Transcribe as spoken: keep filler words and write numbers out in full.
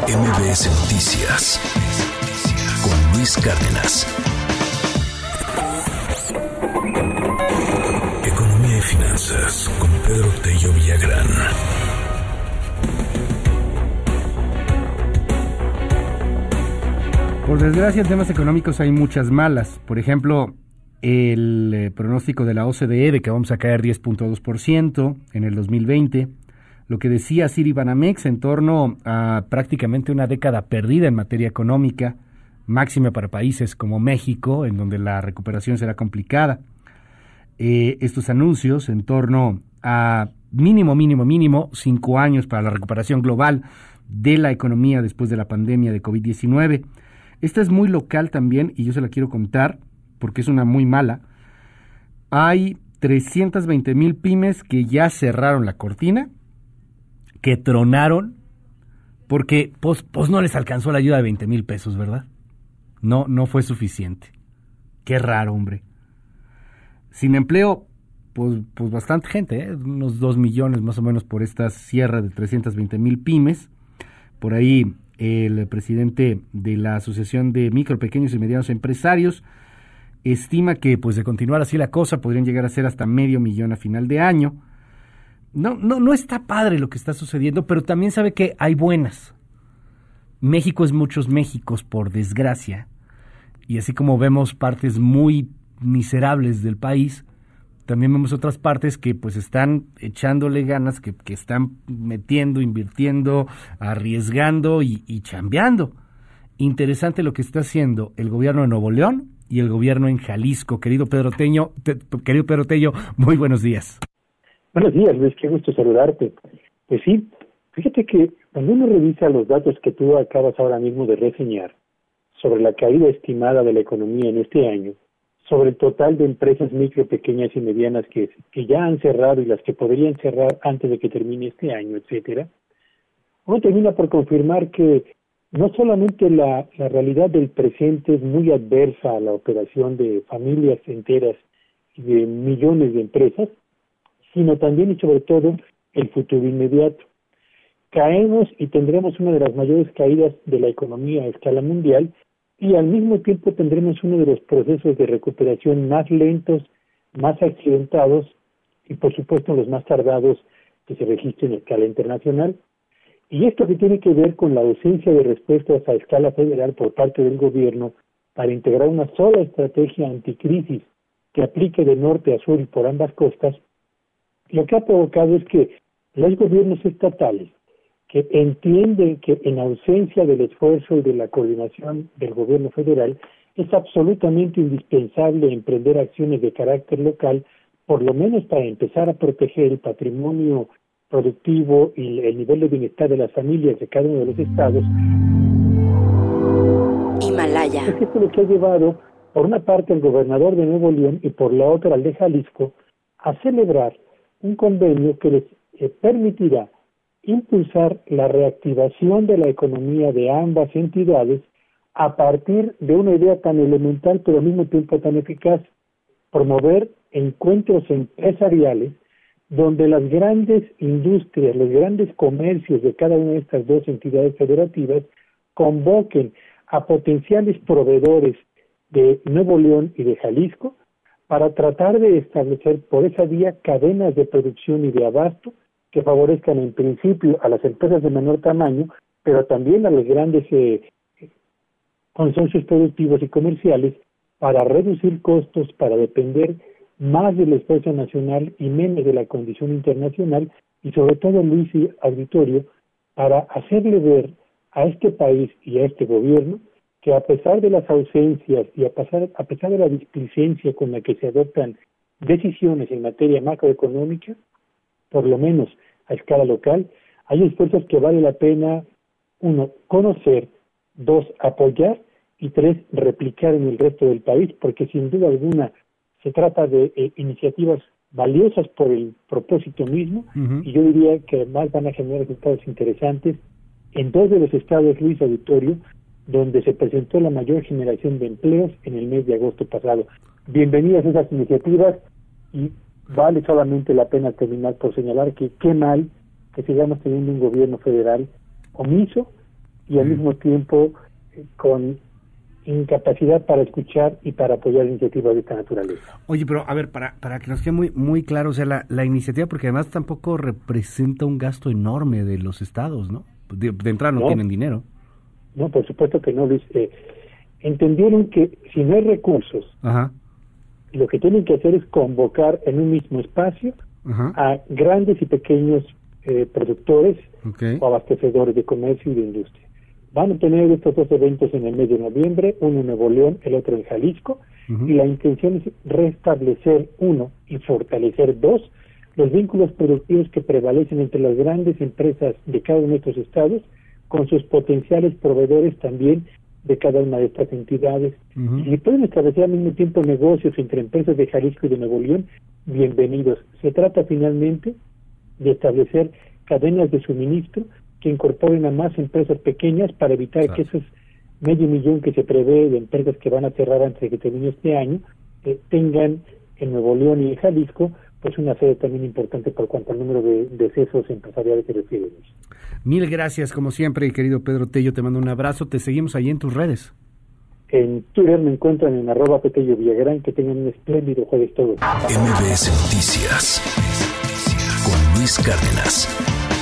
M B S Noticias con Luis Cárdenas. Economía y finanzas con Pedro Tello Villagrán. Por desgracia, en temas económicos hay muchas malas. Por ejemplo, el eh, pronóstico de la O C D E de que vamos a caer diez punto dos por ciento en el dos mil veinte. Lo que decía Citibanamex en torno a prácticamente una década perdida en materia económica, máxima para países como México, en donde la recuperación será complicada. Eh, estos anuncios en torno a mínimo, mínimo, mínimo, cinco años para la recuperación global de la economía después de la pandemia de covid diecinueve. Esta es muy local también y yo se la quiero contar porque es una muy mala. Hay trescientas veinte mil pymes que ya cerraron la cortina, que tronaron, porque pues, pues no les alcanzó la ayuda de veinte mil pesos, ¿verdad? No, no fue suficiente. Qué raro, hombre. Sin empleo, pues, pues bastante gente, ¿eh? Unos dos millones más o menos por esta cierre de trescientas veinte mil pymes. Por ahí el presidente de la Asociación de Micro, Pequeños y Medianos Empresarios estima que, pues de continuar así la cosa, podrían llegar a ser hasta medio millón a final de año. No, no, no está padre lo que está sucediendo, pero también sabe que hay buenas. México es muchos Méxicos, por desgracia, y así como vemos partes muy miserables del país, también vemos otras partes que pues están echándole ganas, que, que están metiendo, invirtiendo, arriesgando y, y chambeando. Interesante lo que está haciendo el gobierno de Nuevo León y el gobierno en Jalisco. Querido Pedro Tello, te, querido Pedro Tello, muy buenos días. Buenos días, Luis, qué gusto saludarte. Pues sí, fíjate que cuando uno revisa los datos que tú acabas ahora mismo de reseñar sobre la caída estimada de la economía en este año, sobre el total de empresas micro, pequeñas y medianas que, que ya han cerrado y las que podrían cerrar antes de que termine este año, etcétera, uno termina por confirmar que no solamente la, la realidad del presente es muy adversa a la operación de familias enteras y de millones de empresas, sino también y sobre todo el futuro inmediato. Caemos y tendremos una de las mayores caídas de la economía a escala mundial y al mismo tiempo tendremos uno de los procesos de recuperación más lentos, más accidentados y por supuesto los más tardados que se registren a escala internacional. Y esto que tiene que ver con la ausencia de respuestas a escala federal por parte del gobierno para integrar una sola estrategia anticrisis que aplique de norte a sur y por ambas costas, lo que ha provocado es que los gobiernos estatales, que entienden que en ausencia del esfuerzo y de la coordinación del gobierno federal, es absolutamente indispensable emprender acciones de carácter local, por lo menos para empezar a proteger el patrimonio productivo y el nivel de bienestar de las familias de cada uno de los estados. Himalaya. Es esto lo que ha llevado, por una parte, al gobernador de Nuevo León y por la otra, al de Jalisco, a celebrar un convenio que les eh, permitirá impulsar la reactivación de la economía de ambas entidades a partir de una idea tan elemental pero al mismo tiempo tan eficaz: promover encuentros empresariales donde las grandes industrias, los grandes comercios de cada una de estas dos entidades federativas convoquen a potenciales proveedores de Nuevo León y de Jalisco para tratar de establecer por esa vía cadenas de producción y de abasto que favorezcan en principio a las empresas de menor tamaño, pero también a los grandes eh, consorcios productivos y comerciales para reducir costos, para depender más del esfuerzo nacional y menos de la condición internacional, y sobre todo, Luis y auditorio, para hacerle ver a este país y a este gobierno que a pesar de las ausencias y a pesar, a pesar de la displicencia con la que se adoptan decisiones en materia macroeconómica, por lo menos a escala local, hay esfuerzos que vale la pena, uno, conocer, dos, apoyar, y tres, replicar en el resto del país, porque sin duda alguna se trata de eh, iniciativas valiosas por el propósito mismo, uh-huh. y yo diría que además van a generar resultados interesantes en dos de los estados, Luis Auditorio, donde se presentó la mayor generación de empleos en el mes de agosto pasado. Bienvenidas esas iniciativas, y vale solamente la pena terminar por señalar que qué mal que sigamos teniendo un gobierno federal omiso y al mismo tiempo eh, con incapacidad para escuchar y para apoyar iniciativas de esta naturaleza. Oye, pero a ver, para, para que nos quede muy, muy claro, o sea, la, la iniciativa, porque además tampoco representa un gasto enorme de los estados, ¿no? De, de entrada no, no tienen dinero. No, por supuesto que no, Luis. Eh, entendieron que si no hay recursos, Ajá. lo que tienen que hacer es convocar en un mismo espacio Ajá. a grandes y pequeños eh, productores okay. o abastecedores de comercio y de industria. Van a tener estos dos eventos en el mes de noviembre, uno en Nuevo León, el otro en Jalisco, uh-huh. y la intención es restablecer, uno, y fortalecer, dos, los vínculos productivos que prevalecen entre las grandes empresas de cada uno de estos estados con sus potenciales proveedores también de cada una de estas entidades. Uh-huh. Y si pueden establecer al mismo tiempo negocios entre empresas de Jalisco y de Nuevo León, bienvenidos. Se trata finalmente de establecer cadenas de suministro que incorporen a más empresas pequeñas para evitar claro. que esos medio millón que se prevé de empresas que van a cerrar antes de que termine este año, eh, tengan en Nuevo León y en Jalisco pues una sede también importante por cuanto al número de decesos empresariales que refieren. Mil gracias, como siempre, querido Pedro Tello, te mando un abrazo, te seguimos ahí en tus redes. En Twitter me encuentran en arroba Petello Villagrán, que tengan un espléndido jueves todos. M B S Noticias con Luis Cárdenas.